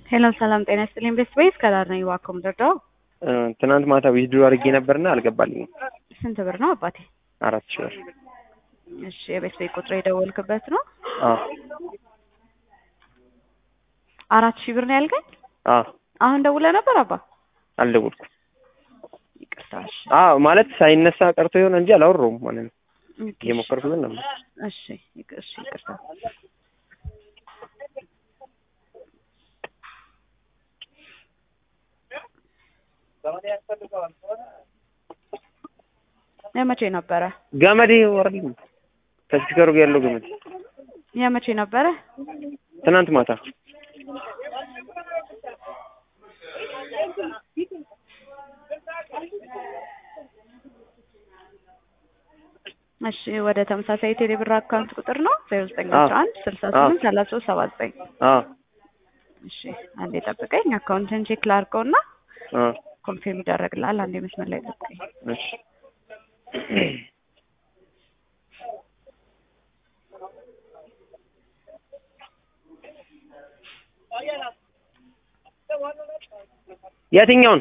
ሄሎ ሰላም ጤና ይስጥልኝ። ቤት ከዳር ነኝ ዋኮም ደርዳው ትናንት ማታ ዊዝድሮ አድርጌ ነበርና አልገባልኝም። ስንት ብር ነው አባቴ? 4000 ብር። እሺ የቤት ቁጥር የደወልክበት ነው? አዎ 4000 ብር ነው ያልከኝ? አዎ አሁን ደውለህ ነበር አባ? አልደወልኩም። ይቅርታሽ። አዎ ማለት ሳይነሳ ቀርቶ ይሆን እንጂ አላወራሁም ማለት ነው። እየሞከርኩ ነበር። እሺ ይቅርታ። የመቼ ነበረ? ገመዴ ወርድ ከስፒከሩ ጋር ያለው ገመድ የመቼ ነበረ? ትናንት ማታ። እሺ ወደ ተመሳሳይ ቴሌብር አካውንት ቁጥር ነው 0911 68 3379 አዎ እሺ አንዴ ጠብቀኝ። አካውንትን ቼክ ላድርገውና ኮንፊርም ይደረግልሃል። አንዴ መስመር ላይ ጠብቀኝ። እሺ የትኛውን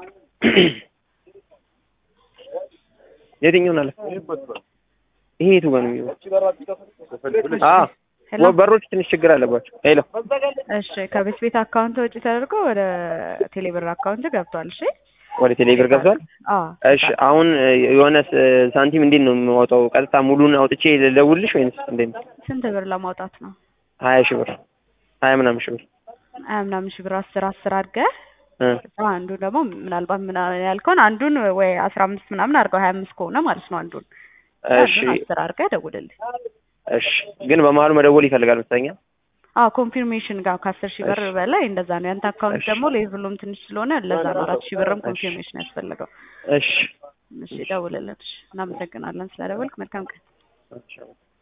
አለ? ይሄ የቱ ጋር ነው የሚለው? አዎ በሮች ትንሽ ችግር አለባቸው። ሄሎ እሺ ከቤት አካውንት ወጪ ተደርጎ ወደ ቴሌብር አካውንት ገብቷል። እሺ ወደ ቴሌብር ገብቷል። እሺ አሁን የሆነ ሳንቲም እንዴት ነው የማወጣው? ቀጥታ ሙሉን አውጥቼ ልደውልልሽ ወይስ እንዴት ነው? ስንት ብር ለማውጣት ነው? 20 ሺህ ብር 20 ምናምን ሺህ ብር 10 አድርገህ አንዱ ደግሞ ምናልባት ምን ያልከውን አንዱን ወይ 15 ምናምን አድርገው 25 ከሆነ ማለት ነው አንዱን። እሺ 10 አድርገህ ደውልልኝ። እሺ ግን በመሀሉ መደወል ይፈልጋል መሰለኝ። ኮንፊርሜሽን ጋር ከ10 ሺህ ብር በላይ እንደዛ ነው። ያንተ አካውንት ደግሞ ሌቭሉም ትንሽ ስለሆነ ለዛ ነው 4 ሺህ ብርም ኮንፊርሜሽን ያስፈልገው። እሺ ደውልልኝ። እናመሰግናለን ስለደወልክ። መልካም ቀን።